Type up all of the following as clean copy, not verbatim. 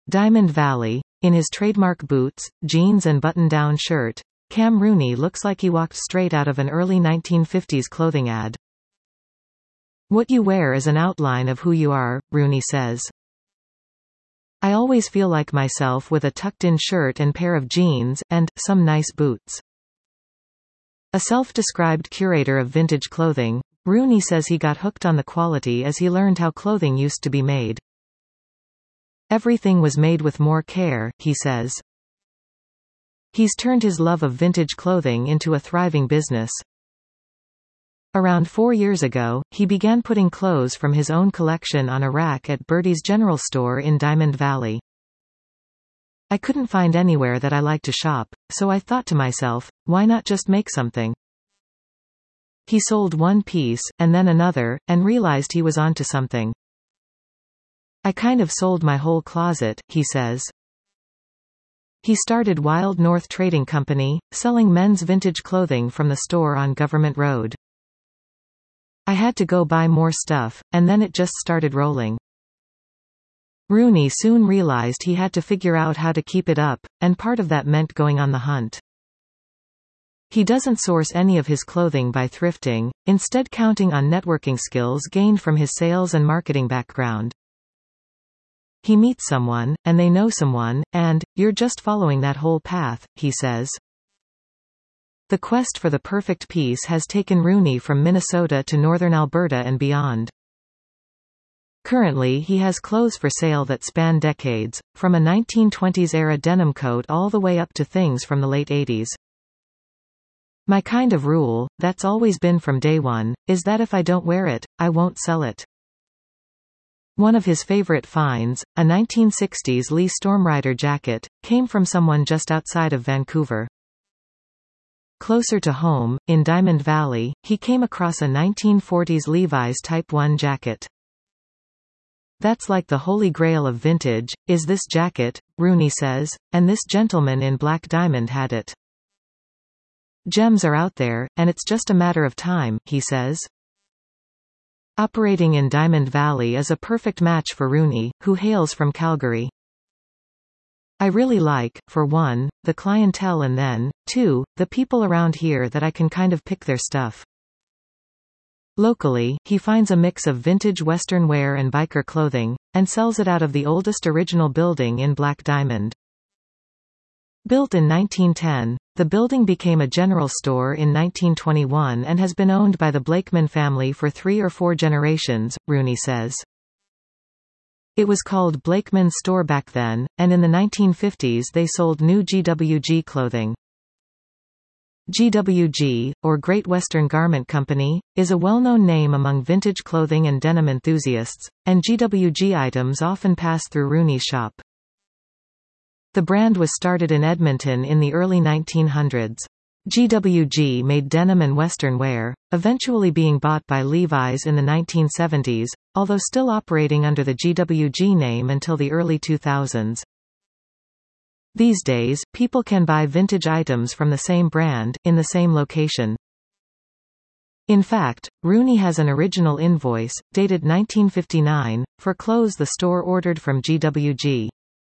Diamond Valley. In his trademark boots, jeans and button-down shirt, Cam Rooney looks like he walked straight out of an early 1950s clothing ad. "What you wear is an outline of who you are," Rooney says. "I always feel like myself with a tucked-in shirt and pair of jeans, and some nice boots." A self-described curator of vintage clothing, Rooney says he got hooked on the quality as he learned how clothing used to be made. "Everything was made with more care," he says. He's turned his love of vintage clothing into a thriving business. Around 4 years ago, he began putting clothes from his own collection on a rack at Bertie's General Store in Diamond Valley. "I couldn't find anywhere that I like to shop, so I thought to myself, why not just make something?" He sold one piece, and then another, and realized he was onto something. "I kind of sold my whole closet," he says. He started Wild North Trading Company, selling men's vintage clothing from the store on Government Road. "I had to go buy more stuff, and then it just started rolling." Rooney soon realized he had to figure out how to keep it up, and part of that meant going on the hunt. He doesn't source any of his clothing by thrifting, instead counting on networking skills gained from his sales and marketing background. He meets someone, and they know someone, and, you're just following that whole path, he says. The quest for the perfect piece has taken Rooney from Minnesota to northern Alberta and beyond. Currently he has clothes for sale that span decades, from a 1920s-era denim coat all the way up to things from the late 80s. "My kind of rule, that's always been from day one, is that if I don't wear it, I won't sell it." One of his favorite finds, a 1960s Lee Stormrider jacket, came from someone just outside of Vancouver. Closer to home, in Diamond Valley, he came across a 1940s Levi's Type 1 jacket. "That's like the holy grail of vintage, is this jacket," Rooney says, "and this gentleman in black diamond had it. Gems are out there, and it's just a matter of time," he says. Operating in Diamond Valley is a perfect match for Rooney, who hails from Calgary. "I really like, for one, the clientele and then, two, the people around here that I can kind of pick their stuff." Locally, he finds a mix of vintage Western wear and biker clothing, and sells it out of the oldest original building in Black Diamond. Built in 1910, the building became a general store in 1921 and has been owned by the Blakeman family for 3 or 4 generations, Rooney says. It was called Blakeman's Store back then, and in the 1950s they sold new GWG clothing. GWG, or Great Western Garment Company, is a well-known name among vintage clothing and denim enthusiasts, and GWG items often pass through Rooney's shop. The brand was started in Edmonton in the early 1900s. GWG made denim and Western wear, eventually being bought by Levi's in the 1970s, although still operating under the GWG name until the early 2000s. These days, people can buy vintage items from the same brand, in the same location. In fact, Rooney has an original invoice, dated 1959, for clothes the store ordered from GWG.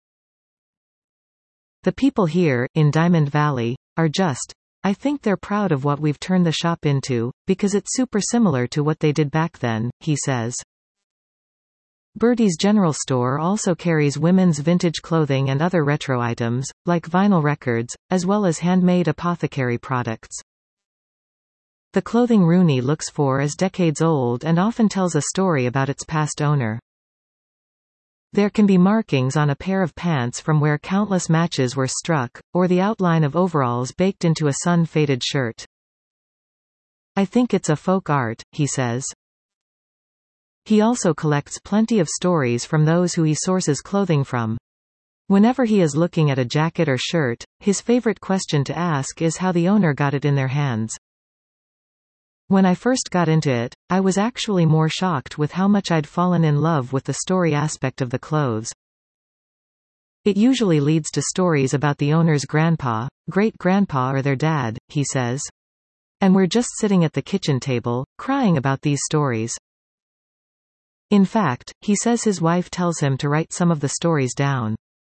"The people here, in Diamond Valley, are just, I think they're proud of what we've turned the shop into, because it's super similar to what they did back then," he says. Bertie's General Store also carries women's vintage clothing and other retro items, like vinyl records, as well as handmade apothecary products. The clothing Rooney looks for is decades old and often tells a story about its past owner. There can be markings on a pair of pants from where countless matches were struck, or the outline of overalls baked into a sun-faded shirt. "I think it's a folk art," he says. He also collects plenty of stories from those who he sources clothing from. Whenever he is looking at a jacket or shirt, his favorite question to ask is how the owner got it in their hands. "When I first got into it, I was actually more shocked with how much I'd fallen in love with the story aspect of the clothes. It usually leads to stories about the owner's grandpa, great-grandpa or their dad," he says. "And we're just sitting at the kitchen table, crying about these stories." In fact, he says his wife tells him to write some of the stories down.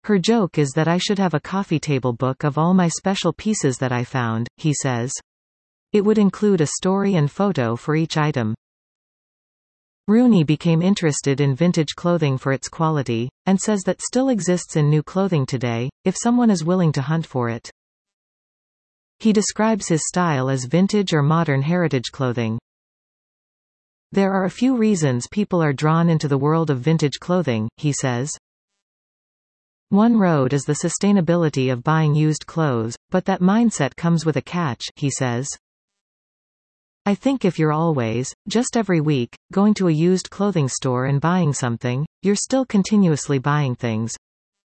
Her joke is that I should have a coffee table book of all my special pieces that I found, he says. It would include a story and photo for each item. Rooney became interested in vintage clothing for its quality, and says that still exists in new clothing today, if someone is willing to hunt for it. He describes his style as vintage or modern heritage clothing. There are a few reasons people are drawn into the world of vintage clothing, he says. One road is the sustainability of buying used clothes, but that mindset comes with a catch, he says. I think if you're always, just every week, going to a used clothing store and buying something, you're still continuously buying things.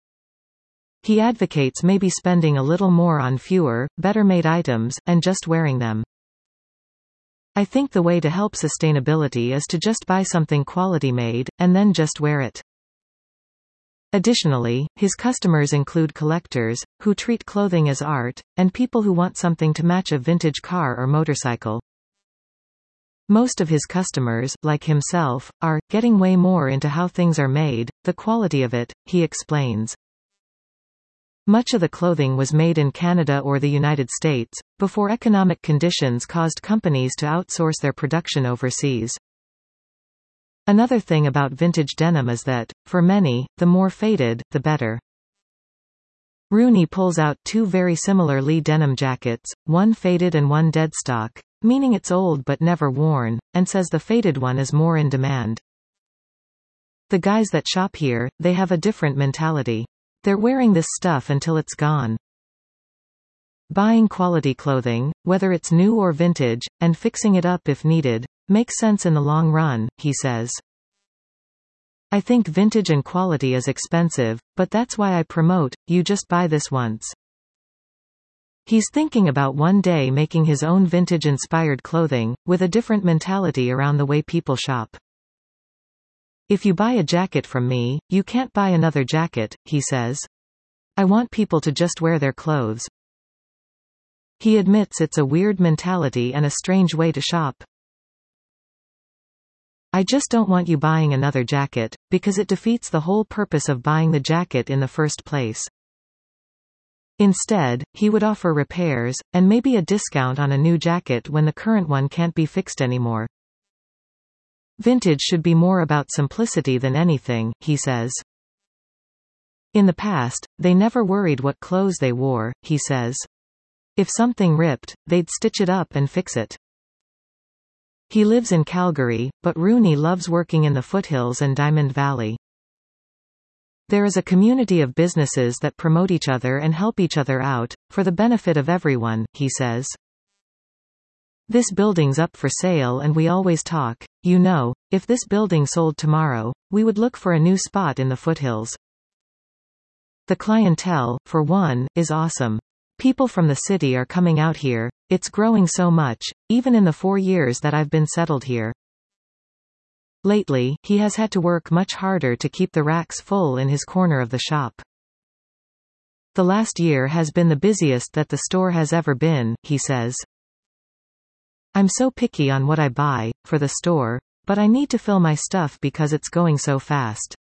He advocates maybe spending a little more on fewer, better-made items, and just wearing them. I think the way to help sustainability is to just buy something quality-made, and then just wear it. Additionally, his customers include collectors, who treat clothing as art, and people who want something to match a vintage car or motorcycle. Most of his customers, like himself, are getting way more into how things are made, the quality of it, he explains. Much of the clothing was made in Canada or the United States, before economic conditions caused companies to outsource their production overseas. Another thing about vintage denim is that, for many, the more faded, the better. Rooney pulls out two very similar Lee denim jackets, one faded and one dead stock, meaning it's old but never worn, and says the faded one is more in demand. The guys that shop here, they have a different mentality. They're wearing this stuff until it's gone. Buying quality clothing, whether it's new or vintage, and fixing it up if needed, makes sense in the long run, he says. I think vintage and quality is expensive, but that's why I promote, you just buy this once. He's thinking about one day making his own vintage-inspired clothing, with a different mentality around the way people shop. If you buy a jacket from me, you can't buy another jacket, he says. I want people to just wear their clothes. He admits it's a weird mentality and a strange way to shop. I just don't want you buying another jacket, because it defeats the whole purpose of buying the jacket in the first place. Instead, he would offer repairs, and maybe a discount on a new jacket when the current one can't be fixed anymore. Vintage should be more about simplicity than anything, he says. In the past, they never worried what clothes they wore, he says. If something ripped, they'd stitch it up and fix it. He lives in Calgary, but Rooney loves working in the foothills and Diamond Valley. There is a community of businesses that promote each other and help each other out, for the benefit of everyone, he says. This building's up for sale and we always talk, you know, if this building sold tomorrow, we would look for a new spot in the foothills. The clientele, for one, is awesome. People from the city are coming out here, it's growing so much, even in the 4 years that I've been settled here. Lately, he has had to work much harder to keep the racks full in his corner of the shop. The last year has been the busiest that the store has ever been, he says. I'm so picky on what I buy, for the store, but I need to fill my stuff because it's going so fast.